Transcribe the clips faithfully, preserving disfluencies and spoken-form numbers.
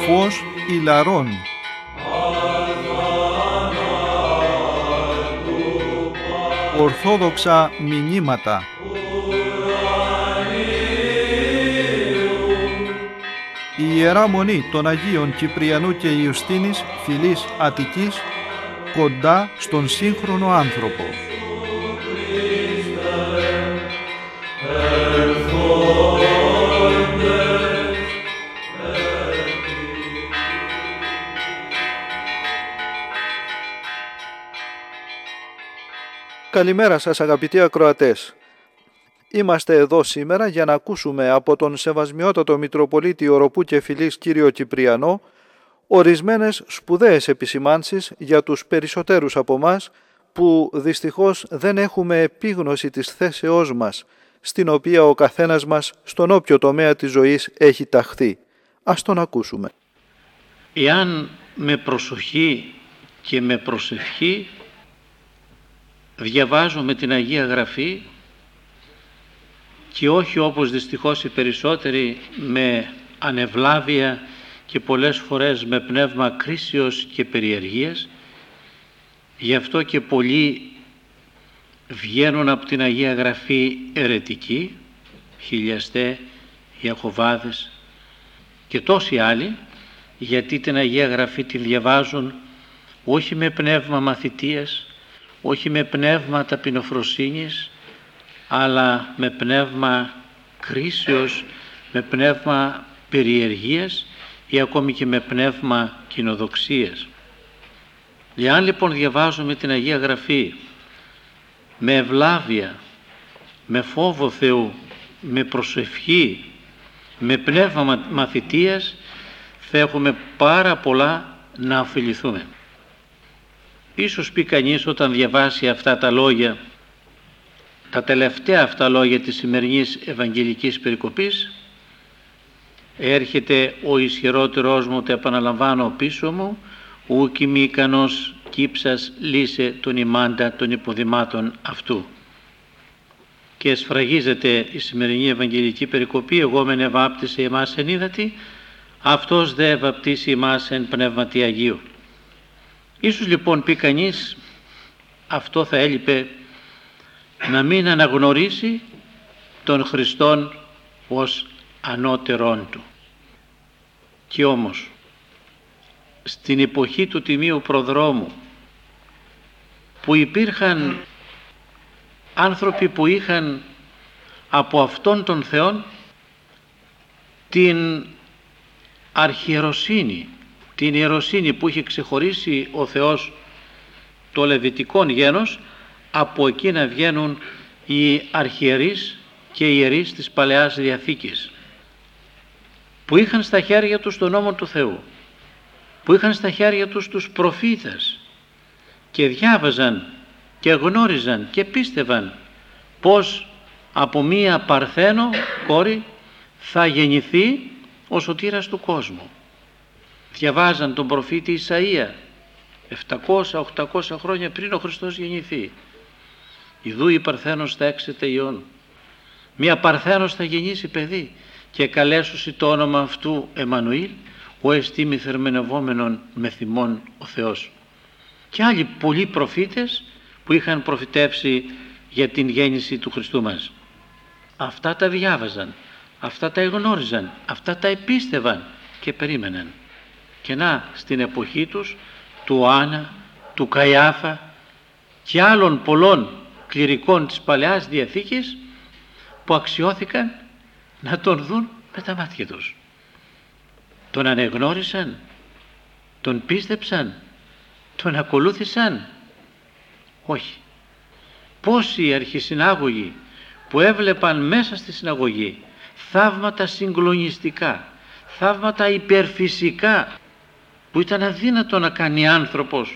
φως ηλαρών. Ορθόδοξα μηνύματα. Η Ιερά Μονή των Αγίων Κυπριανού και Ιουστίνης, φυλής Αττικής, κοντά στον σύγχρονο άνθρωπο. Καλημέρα σας αγαπητοί ακροατές. Είμαστε εδώ σήμερα για να ακούσουμε από τον Σεβασμιότατο Μητροπολίτη Οροπού και Φυλής κύριο Κυπριανό ορισμένες σπουδαίες επισημάνσεις για τους περισσότερους από μας που δυστυχώς δεν έχουμε επίγνωση της θέσεώς μας, στην οποία ο καθένας μας στον όποιο τομέα της ζωής έχει ταχθεί. Ας τον ακούσουμε. Εάν με προσοχή και με προσευχή διαβάζουμε την Αγία Γραφή και όχι όπως δυστυχώς οι περισσότεροι με ανεβλάβεια και πολλές φορές με πνεύμα κρίσεως και περιεργίας, γι' αυτό και πολλοί βγαίνουν από την Αγία Γραφή αιρετικοί, χιλιαστέ, Ιακωβάδες και τόσοι άλλοι, γιατί την Αγία Γραφή τη διαβάζουν όχι με πνεύμα μαθητείας, όχι με πνεύμα ταπεινοφροσύνης, αλλά με πνεύμα κρίσεως, με πνεύμα περιεργίας ή ακόμη και με πνεύμα κοινοδοξίας. Εάν λοιπόν διαβάζουμε την Αγία Γραφή με ευλάβεια, με φόβο Θεού, με προσευχή, με πνεύμα μαθητείας, θα έχουμε πάρα πολλά να ωφεληθούμε. Ίσως πει κανείς όταν διαβάσει αυτά τα λόγια, τα τελευταία αυτά λόγια της σημερινής Ευαγγελικής Περικοπής, έρχεται ο ισχυρότερός μου, το επαναλαμβάνω πίσω μου, ουκ είμαι ικανός κύψας λύσε τον ημάντα των υποδημάτων αυτού. Και εσφραγίζεται η σημερινή Ευαγγελική Περικοπή, εγώ μεν ευάπτισε εμάς εν ύδατι, αυτός δε βαπτίσει εμάς εν πνεύματι Αγίου. Ίσως λοιπόν πει κανείς, αυτό θα έλειπε, να μην αναγνωρίσει τον Χριστόν ως ανώτερον του. Και όμως στην εποχή του Τιμίου Προδρόμου, που υπήρχαν άνθρωποι που είχαν από αυτόν τον Θεόν την αρχιεροσύνη, την ιεροσύνη που είχε ξεχωρίσει ο Θεός το λεβιτικόν γένος, από εκεί να βγαίνουν οι αρχιερείς και οι ιερείς της Παλαιάς Διαθήκης, που είχαν στα χέρια τους τον νόμο του Θεού, που είχαν στα χέρια τους τους προφήτες και διάβαζαν και γνώριζαν και πίστευαν πως από μία παρθένο κόρη θα γεννηθεί ο σωτήρας του κόσμου. Διαβάζαν τον προφήτη Ισαΐα επτακόσια οχτακόσια χρόνια πριν ο Χριστός γεννηθεί. Ιδού η παρθένος θα έξεται ιών. Μία παρθένος θα γεννήσει παιδί και καλέσουσι το όνομα αυτού Εμμανουήλ, ο εστί μη θερμενευόμενον με θυμών ο Θεός. Και άλλοι πολλοί προφήτες που είχαν προφητεύσει για την γέννηση του Χριστού μας. Αυτά τα διάβαζαν, αυτά τα εγνώριζαν, αυτά τα επίστευαν και περίμεναν. Και να, στην εποχή τους, του Άννα, του Καϊάφα και άλλων πολλών κληρικών της Παλαιάς Διαθήκης που αξιώθηκαν να τον δουν με τα μάτια τους. Τον ανεγνώρισαν, τον πίστεψαν, τον ακολούθησαν. Όχι. Πόσοι αρχισυνάγωγοι που έβλεπαν μέσα στη συναγωγή θαύματα συγκλονιστικά, θαύματα υπερφυσικά που ήταν αδύνατο να κάνει άνθρωπος,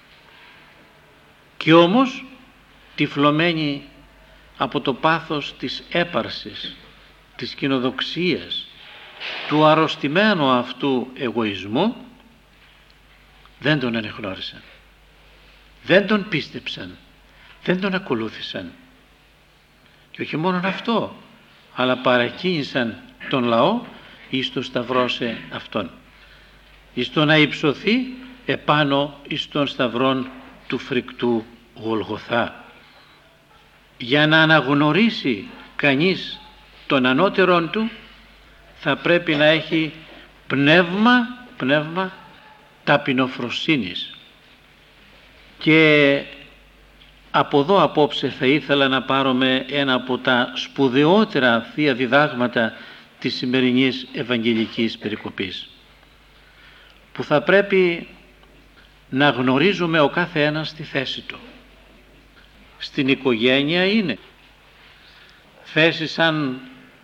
και όμως τυφλωμένοι από το πάθος της έπαρσης, της κοινοδοξίας, του αρρωστημένου αυτού εγωισμού, δεν τον ανεγνώρισαν, δεν τον πίστεψαν, δεν τον ακολούθησαν. Και όχι μόνο αυτό, αλλά παρακίνησαν τον λαό εις το σταυρό σε αυτόν. εις το να υψωθεί επάνω εις τον σταυρόν του φρικτού Γολγοθά. Για να αναγνωρίσει κανείς τον ανώτερον του θα πρέπει να έχει πνεύμα, πνεύμα ταπεινοφροσύνης. Και από εδώ απόψε θα ήθελα να πάρουμε ένα από τα σπουδαιότερα θεία διδάγματα της σημερινής Ευαγγελικής περικοπής, που θα πρέπει να γνωρίζουμε ο κάθε ένας τη θέση του. Στην οικογένεια είναι θέση σαν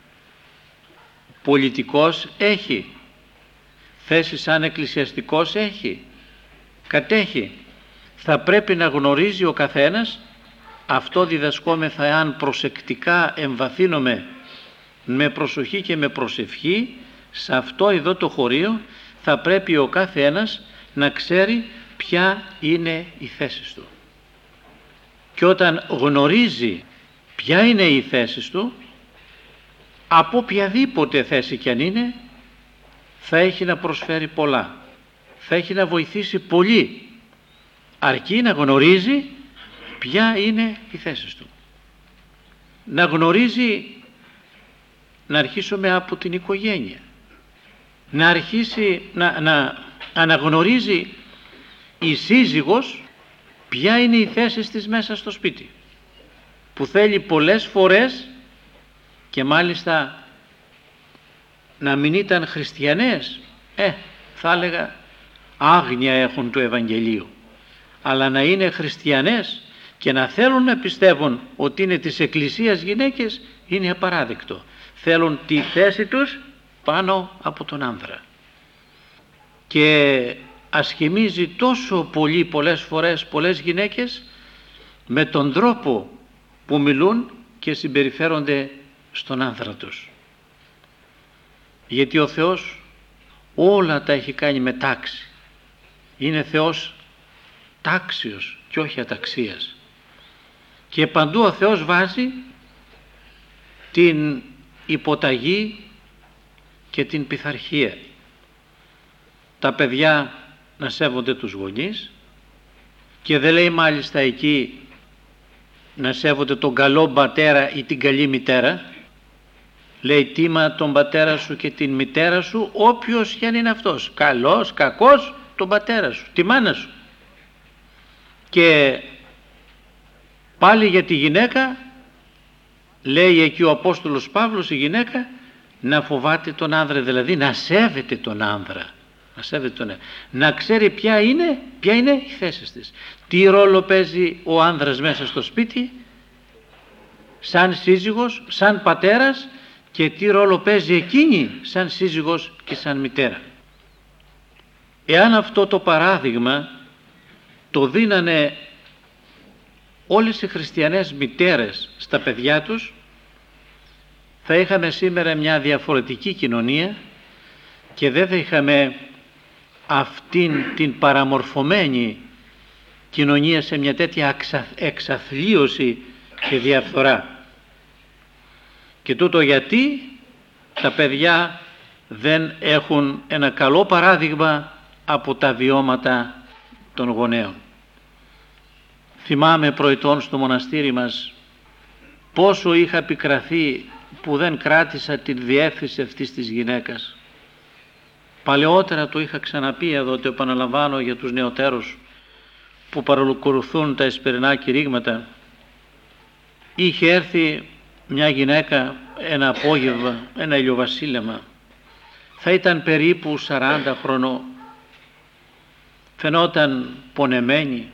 πολιτικός, έχει θέση σαν εκκλησιαστικός, έχει, κατέχει. Θα πρέπει να γνωρίζει ο καθένας, αυτό διδασκόμεθα εάν προσεκτικά εμβαθύνομαι με προσοχή και με προσευχή, σε αυτό εδώ το χωρίο θα πρέπει ο κάθε ένας να ξέρει ποια είναι η θέση του. Και όταν γνωρίζει ποια είναι η θέση του, από οποιαδήποτε θέση κι αν είναι, θα έχει να προσφέρει πολλά, θα έχει να βοηθήσει πολύ, αρκεί να γνωρίζει ποια είναι η θέση του. Να γνωρίζει, να αρχίσουμε από την οικογένεια, να αρχίσει να, να αναγνωρίζει η σύζυγος ποια είναι η θέση της μέσα στο σπίτι, που θέλει πολλές φορές, και μάλιστα να μην ήταν χριστιανές, ε, θα έλεγα άγνοια έχουν του Ευαγγελίου, αλλά να είναι χριστιανές και να θέλουν να πιστεύουν ότι είναι της Εκκλησίας γυναίκες, είναι απαράδεκτο. Θέλουν τη θέση τους πάνω από τον άνδρα. Και ασχημίζει τόσο πολύ πολλές φορές πολλές γυναίκες με τον τρόπο που μιλούν και συμπεριφέρονται στον άνδρα τους. Γιατί ο Θεός όλα τα έχει κάνει με τάξη. Είναι Θεός τάξιος και όχι αταξίας. Και παντού ο Θεός βάζει την υποταγή και την πειθαρχία. Τα παιδιά να σέβονται τους γονείς, και δεν λέει μάλιστα εκεί να σέβονται τον καλό πατέρα ή την καλή μητέρα. Λέει τίμα τον πατέρα σου και την μητέρα σου, όποιος και αν είναι αυτός, καλός, κακός, τον πατέρα σου, τη μάνα σου. Και πάλι για τη γυναίκα λέει εκεί ο Απόστολος Παύλος, η γυναίκα να φοβάται τον άνδρα, δηλαδή να σέβεται τον άνδρα, να σέβεται τον άνδρα, να ξέρει ποια είναι, ποια είναι η θέση της, τι ρόλο παίζει ο άνδρας μέσα στο σπίτι σαν σύζυγος, σαν πατέρας, και τι ρόλο παίζει εκείνη σαν σύζυγος και σαν μητέρα. Εάν αυτό το παράδειγμα το δίνανε όλες οι χριστιανές μητέρες στα παιδιά τους, θα είχαμε σήμερα μια διαφορετική κοινωνία και δεν θα είχαμε αυτήν την παραμορφωμένη κοινωνία σε μια τέτοια εξαθλίωση και διαφθορά. Και τούτο γιατί τα παιδιά δεν έχουν ένα καλό παράδειγμα από τα βιώματα των γονέων. Θυμάμαι προητών στο μοναστήρι μας πόσο είχα πικραθεί που δεν κράτησα την διεύθυνση αυτής της γυναίκας. Παλαιότερα το είχα ξαναπεί εδώ, το επαναλαμβάνω για τους νεωτέρους που παρακολουθούν τα εσπερινά κηρύγματα. Είχε έρθει μια γυναίκα ένα απόγευμα, ένα ηλιοβασίλεμα, θα ήταν περίπου σαράντα χρονών, φαινόταν πονεμένη,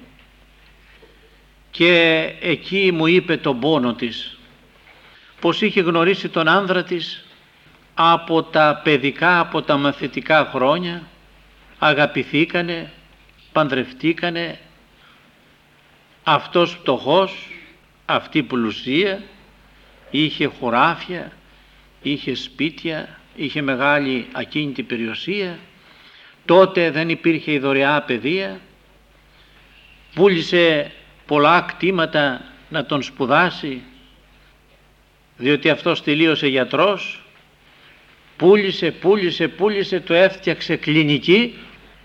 και εκεί μου είπε τον πόνο της, πως είχε γνωρίσει τον άνδρα της από τα παιδικά, από τα μαθητικά χρόνια, αγαπηθήκανε, παντρευτήκανε, αυτός φτωχός, αυτή πλουσία, είχε χωράφια, είχε σπίτια, είχε μεγάλη ακίνητη περιουσία. Τότε δεν υπήρχε η δωρεά παιδεία, πούλησε πολλά κτήματα να τον σπουδάσει, διότι αυτός τελείωσε γιατρός, πούλησε, πούλησε, πούλησε, το έφτιαξε κλινική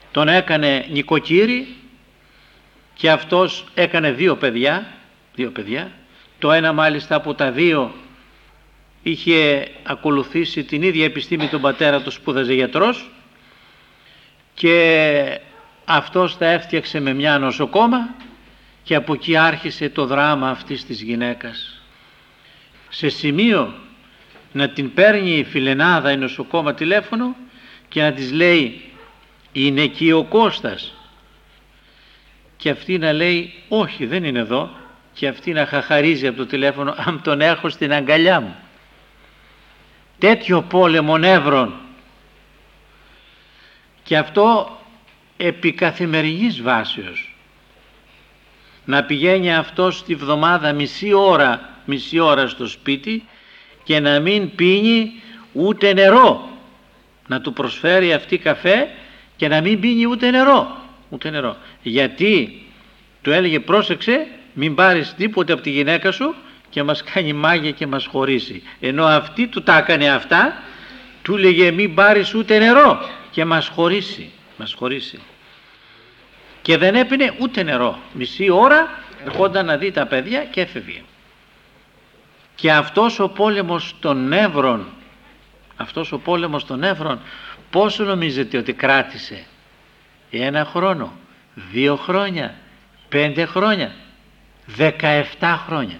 τον έκανε νοικοκύρη και αυτός έκανε δύο παιδιά, δύο παιδιά. Το ένα μάλιστα από τα δύο είχε ακολουθήσει την ίδια επιστήμη τον πατέρα του, σπούδαζε γιατρός, και αυτός τα έφτιαξε με μια νοσοκόμα και από εκεί άρχισε το δράμα αυτής της γυναίκας. Σε σημείο να την παίρνει η φιλενάδα η νοσοκόμα τηλέφωνο και να της λέει είναι εκεί ο Κώστας, και αυτή να λέει όχι, δεν είναι εδώ, και αυτή να χαχαρίζει από το τηλέφωνο, αν τον έχω στην αγκαλιά μου. Τέτοιο πόλεμο νεύρων, και αυτό επί καθημερινής βάσεως. Να πηγαίνει αυτός τη βδομάδα μισή ώρα, μισή ώρα στο σπίτι και να μην πίνει ούτε νερό. Να του προσφέρει αυτή καφέ και να μην πίνει ούτε νερό. Ούτε νερό. Γιατί του έλεγε πρόσεξε, μην πάρεις τίποτε από τη γυναίκα σου και μας κάνει μάγια και μας χωρίσει. Ενώ αυτή του τα έκανε αυτά, του έλεγε μην πάρεις ούτε νερό και μας χωρίσει. Μας χωρίσει. Και δεν έπινε ούτε νερό. Μισή ώρα ερχόταν να δει τα παιδιά και έφευγε. Και αυτός ο πόλεμος των νεύρων, αυτός ο πόλεμος των νεύρων, πόσο νομίζετε ότι κράτησε? Ένα χρόνο, δύο χρόνια, πέντε χρόνια, δεκαεπτά χρόνια.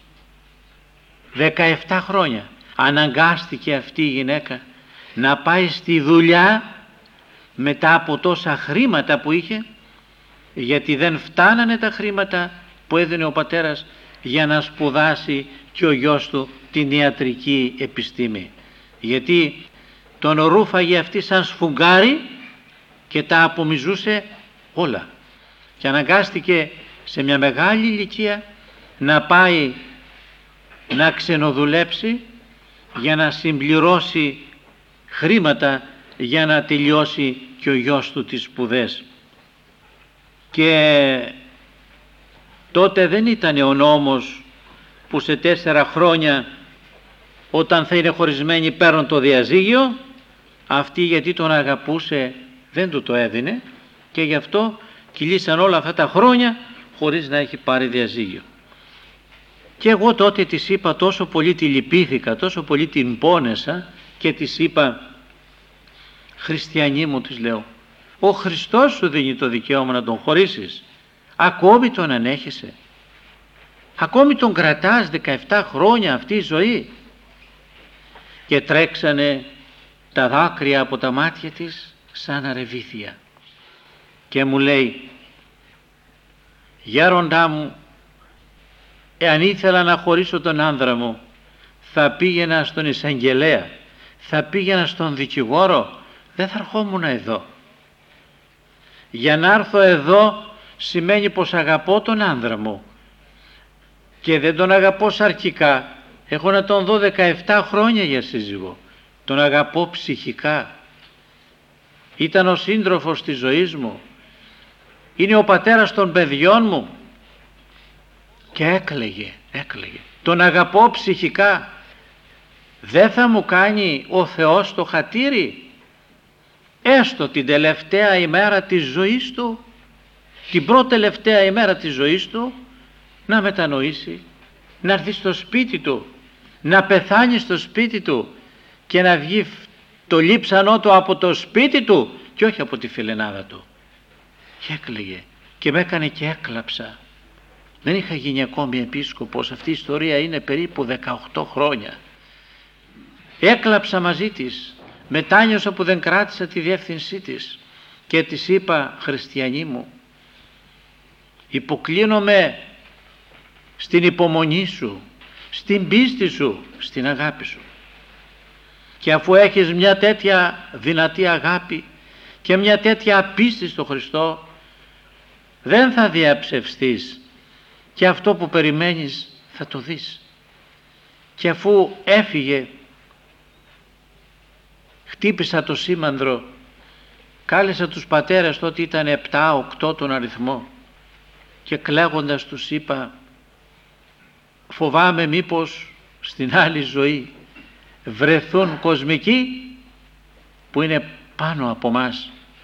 Δεκαεπτά χρόνια αναγκάστηκε αυτή η γυναίκα να πάει στη δουλειά μετά από τόσα χρήματα που είχε, γιατί δεν φτάνανε τα χρήματα που έδινε ο πατέρας για να σπουδάσει και ο γιος του την ιατρική επιστήμη, γιατί τον ρούφαγε αυτή σαν σφουγγάρι και τα απομιζούσε όλα, και αναγκάστηκε σε μια μεγάλη ηλικία να πάει να ξενοδουλέψει για να συμπληρώσει χρήματα για να τελειώσει και ο γιος του τις σπουδές. Και τότε δεν ήταν ο νόμος που σε τέσσερα χρόνια όταν θα είναι χωρισμένοι παίρνουν το διαζύγιο. Αυτή γιατί τον αγαπούσε δεν του το έδινε και γι' αυτό κυλήσαν όλα αυτά τα χρόνια χωρίς να έχει πάρει διαζύγιο. Και εγώ τότε της είπα, τόσο πολύ τη λυπήθηκα, τόσο πολύ την πόνεσα και της είπα, χριστιανή μου, της λέω, ο Χριστός σου δίνει το δικαίωμα να τον χωρίσεις, ακόμη τον ανέχεσαι, ακόμη τον κρατάς δεκαεπτά χρόνια αυτή η ζωή? Και τρέξανε τα δάκρυα από τα μάτια της σαν αρεβίθια και μου λέει, γέροντά μου, εάν ήθελα να χωρίσω τον άνδρα μου, θα πήγαινα στον εισαγγελέα, θα πήγαινα στον δικηγόρο, δεν θα ερχόμουν εδώ. Για να έρθω εδώ σημαίνει πως αγαπώ τον άνδρα μου και δεν τον αγαπώ σαρκικά. Έχω να τον δω δεκαεπτά χρόνια για σύζυγο. Τον αγαπώ ψυχικά. Ήταν ο σύντροφος της ζωής μου. Είναι ο πατέρας των παιδιών μου. Και έκλαιγε, έκλαιγε. Τον αγαπώ ψυχικά. Δεν θα μου κάνει ο Θεός το χατήρι, έστω την τελευταία ημέρα της ζωής του, την πρώτη τελευταία ημέρα της ζωής του, να μετανοήσει, να έρθει στο σπίτι του, να πεθάνει στο σπίτι του και να βγει το λείψανό του από το σπίτι του και όχι από τη φιλενάδα του. Και έκλαιγε και με έκανε και έκλαψα. Δεν είχα γίνει ακόμη επίσκοπος, αυτή η ιστορία είναι περίπου δεκαοκτώ χρόνια. Έκλαψα μαζί της, μετάνιωσα που δεν κράτησα τη διεύθυνσή της και της είπα, χριστιανή μου, υποκλίνομαι στην υπομονή σου, στην πίστη σου, στην αγάπη σου. Και αφού έχεις μια τέτοια δυνατή αγάπη και μια τέτοια πίστη στο Χριστό, δεν θα διαψευστείς και αυτό που περιμένεις θα το δεις. Και αφού έφυγε, χτύπησα το σήμανδρο, κάλεσα τους πατέρες, τότε ήταν επτά οκτώ τον αριθμό, και κλαίγοντας τους είπα, φοβάμαι μήπως στην άλλη ζωή βρεθούν κοσμικοί που είναι πάνω από μας,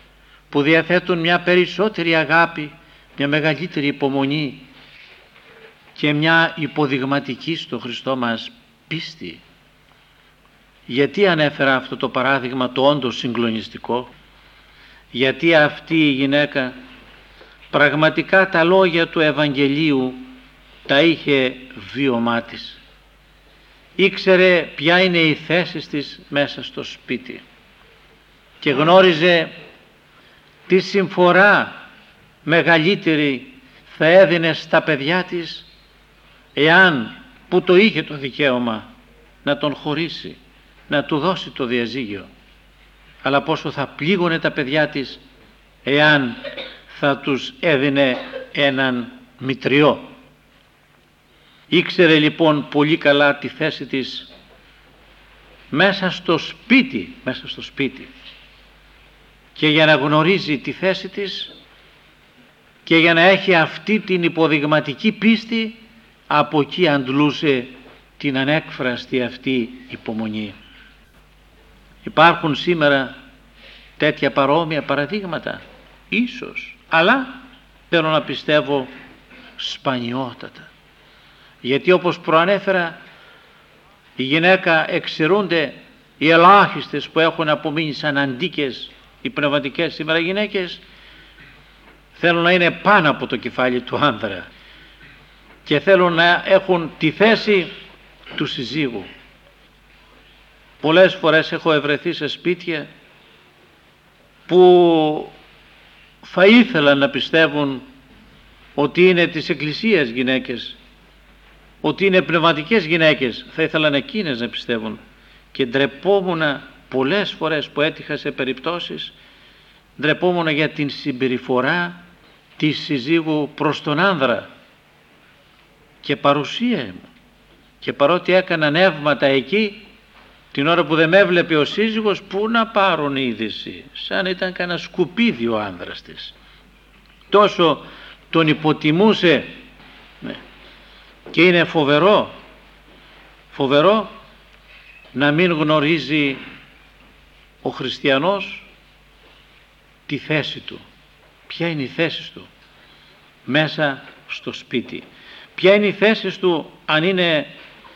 που διαθέτουν μια περισσότερη αγάπη, μια μεγαλύτερη υπομονή και μια υποδειγματική στο Χριστό μας πίστη. Γιατί ανέφερα αυτό το παράδειγμα το όντως συγκλονιστικό? Γιατί αυτή η γυναίκα πραγματικά τα λόγια του Ευαγγελίου τα είχε βίωμά της. Ήξερε ποια είναι η θέση της μέσα στο σπίτι και γνώριζε τι συμφορά μεγαλύτερη θα έδινε στα παιδιά της εάν, που το είχε το δικαίωμα, να τον χωρίσει, να του δώσει το διαζύγιο, αλλά πόσο θα πλήγωνε τα παιδιά της εάν θα τους έδινε έναν μητριό. Ήξερε λοιπόν πολύ καλά τη θέση της μέσα στο σπίτι, μέσα στο σπίτι. Και για να γνωρίζει τη θέση της και για να έχει αυτή την υποδειγματική πίστη, από εκεί αντλούσε την ανέκφραστη αυτή υπομονή. Υπάρχουν σήμερα τέτοια παρόμοια παραδείγματα? Ίσως, αλλά θέλω να πιστεύω σπανιότατα. Γιατί όπως προανέφερα, η γυναίκα εξαιρούνται οι ελάχιστες που έχουν απομείνει σαν αντίκες. Οι πνευματικές σήμερα γυναίκες θέλουν να είναι πάνω από το κεφάλι του άνδρα και θέλουν να έχουν τη θέση του συζύγου. Πολλές φορές έχω ευρεθεί σε σπίτια που θα ήθελαν να πιστεύουν ότι είναι της Εκκλησίας γυναίκες, ότι είναι πνευματικές γυναίκες, θα ήθελαν εκείνες να πιστεύουν, και ντρεπόμουν πολλές φορές που έτυχα σε περιπτώσεις, ντρεπόμουν για την συμπεριφορά της συζύγου προς τον άνδρα και παρουσία μου, και παρότι έκανα νεύματα εκεί, την ώρα που δεν με έβλεπε ο σύζυγος, πού να πάρουν είδηση, σαν ήταν κανένα σκουπίδι ο άνδρας της. Τόσο τον υποτιμούσε. Ναι. Και είναι φοβερό, φοβερό να μην γνωρίζει ο χριστιανός τη θέση του. Ποια είναι η θέση του μέσα στο σπίτι? Ποια είναι η θέση του αν είναι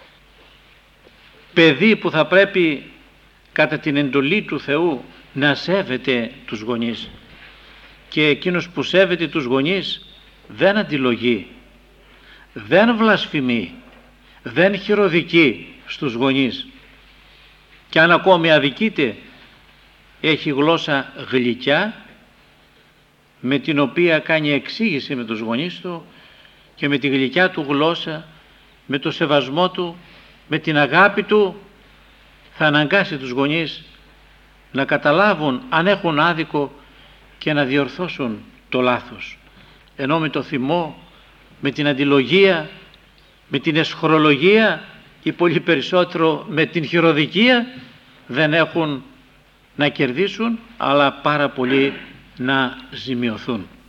παιδί που θα πρέπει κατά την εντολή του Θεού να σέβεται τους γονείς? Και εκείνος που σέβεται τους γονείς δεν αντιλογεί, δεν βλασφημεί, δεν χειροδικεί στους γονείς, και αν ακόμη αδικείται έχει γλώσσα γλυκιά με την οποία κάνει εξήγηση με τους γονείς του, και με τη γλυκιά του γλώσσα, με το σεβασμό του, με την αγάπη του θα αναγκάσει τους γονείς να καταλάβουν αν έχουν άδικο και να διορθώσουν το λάθος. Ενώ με το θυμό, με την αντιλογία, με την εσχρολογία ή πολύ περισσότερο με την χειροδικία δεν έχουν να κερδίσουν, αλλά πάρα πολύ να ζημιωθούν.